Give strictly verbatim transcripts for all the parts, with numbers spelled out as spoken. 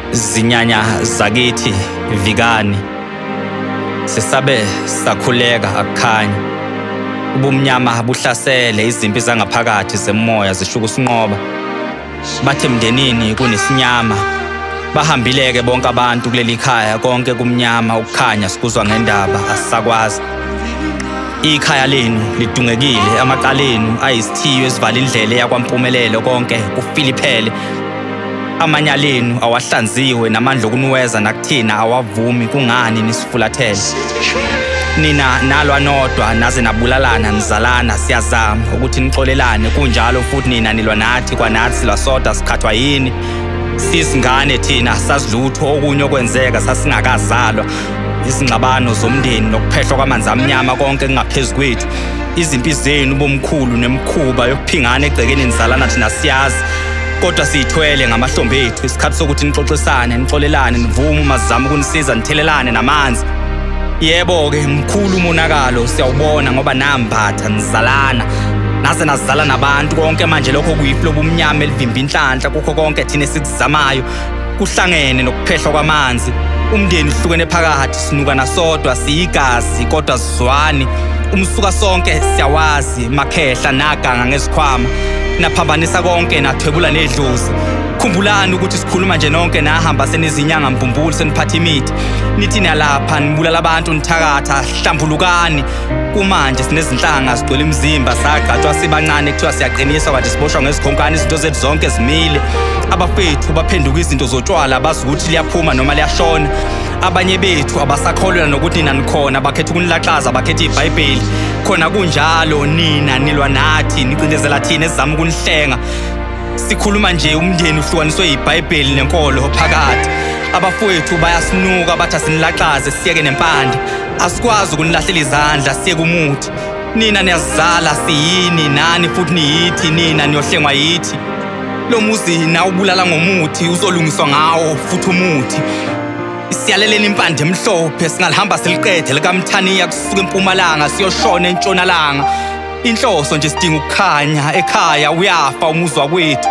Zinyanya zakithi vikani sisabe sakhuleka akukhanya ubumnyama buhlasele izimpi zangaphakathi zemoya zishuka usinqoba bathe emndenini kunesinyama bahambileke bonke abantu kuleli khaya konke kumnyama ukukhanya sikuzwa ngendaba asisakwazi ikhaya lenu lidungekile amaqalenu ayisithiyo esivala indlela yakwaMpumelelo konke kuFiliphele amanyalenu awahlanziwe namandla okunuweza nakuthina awavumi kungani nisifulathele nina nalwa nodwa naze nabulalana nizalana siyazama ukuthi nixolelane kunjalo futhi nina nilwa nathi kwanathi silwasoda sikhathwa yini sisingane thina sasilutho okunye okwenzeka sasingakazalwa izingxabano zomndeni nokuphehlwa kwamanzi amnyama konke kungaphezulu kwethu izimpi zenu bomkhulu nemkhuba yokuphingana egcekeni nizalana thina siyazi kodwa siyithwele ngamahlombe ethu isikhathi sokuthi nixoxisane nixolelane nivume mazama ukunisiza nithelelane namanzi yebo ke mkhulu umonakalo siyawubona ngoba nambatha nizalana naze nazala nabantu konke manje lokho kuyiflo bomnyama elivimba inhlanhla kukho konke thina sikuzamayo kuhlangene nokuphehlwa kwamanzi umndeni uhlukene phakathi sinuka nasodwa siyigazi kodwa sizwani umsuka sonke siyawazi makhehla naganga ngezikhwama naphambanisa konke nathwebula nedlozi khumbulani ukuthi sikhuluma nje nonke nahamba senizinyanga mbumbulu seniphatha imithi nithi nalapha nibulala abantu nithakatha hlambulukani kumanje sinezinhlanga sigcwele imizimba sagqatshwa sibancane kuthiwa siyaqinisa kanti siboshwa ngezikhonkane izinto zethu zonke zimile abafethu baphenduka izinto zotshwala bazi ukuthi liyaphuma noma liyashona abanye bethu abasakholwa nokuthi nina nikhona bakhetha ukunilaxaza bakhetha iBhayibheli khona kunjalo nina nilwa nathi nicindezela thina ezama ukunihlenga sikhuluma nje umndeni uhlukaniswe iBhayibheli nenkolo phakathi abafowethu bayasinuka bathi asinilaxaze siyeke nempande asikwazi ukunilahlela izandla siyeke umuthi nina niyazala siyini nani futhi niyithi nina niyohlengwa yithi lo muzi na ubulala ngomuthi uzolungiswa ngawo futhi umuthi siyalelena impande emhlophe singalihamba siliqede likaMthaniya kusuka eMpumalanga siyoshona eNtshonalanga inhloso nje sidinga ukukhanya ekhaya uyafa umuzwa kwethu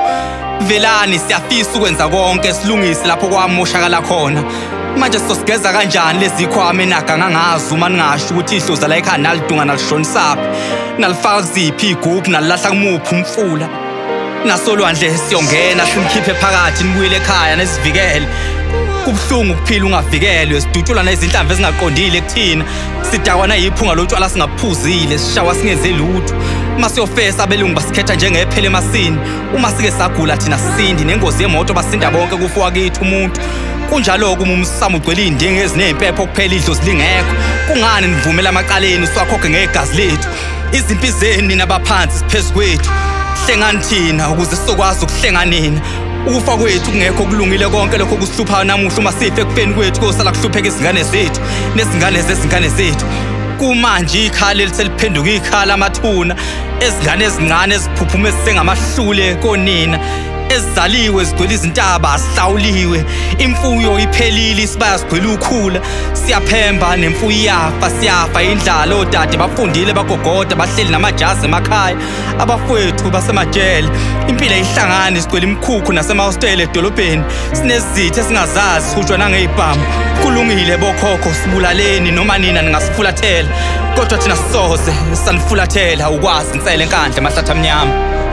velani siyafisa ukwenza konke silungise lapho kwamoshakala khona manje sizosigeza kanjani lezi khwama enaganga ngazo uma ningasho ukuthi ihloza la ekhaya nalidunga nalishonisapi nalifaka kuziphi igubhu nalilahla kumuphi umfula nasolwandle siyongena simkhiphe phakathi nibuyele ekhaya nesivikele kubhlungu ukuphila ungavikelwe sidutshula nezinhlamvu ezingaqondile kuthina sidakwa nayiphunga lotshwala singaphuzile sishawa singenze lutho masiyofesa abelungu basikhetha njengephele emasini uma sike sagula thina sisindi nengozi yemoto basinda bonke kufuwa kithi umuntu kunjalo ke umsamo ugcwele indinge ezinempepho kuphela idlozi lingekho kungani nivumela amaqaleni siwakhokhe ngegazi lethu izimpi zeni nabaphansi siphezulu kwethu hlengani thina ukuze sizokwazi ukuhlenga nina ukufa kwethu kungekho kulungile konke lokho kusihlupha namuhla uma sife kufeni kwethu kosala kuhlupheka izingane zethu nezingane zezingane zethu kumanje ikhali liseliphenduka ikhala amathuna ezingane ezincane eziphuphuma ezisengamahlule konina ezizaliwe zigcwele izintaba asihlawuliwe imfuyo iphelile isibaya sigcwele ukhula siyaphemba nemfuyo iyafa siyafa indlala odade bafundile bagogoda bahleli namajazi emakhaya abafowethu basemajele impilo ihlangane sigcwele imkhukhu nasemahostele edolobheni sinezithe singazazi sihutshwa nangezibhamu kulungile bokhokho sibulaleni noma nina ningasifulathela kodwa thina sisoze sanifulathela ukwazi insele enkandla emahlathi amnyama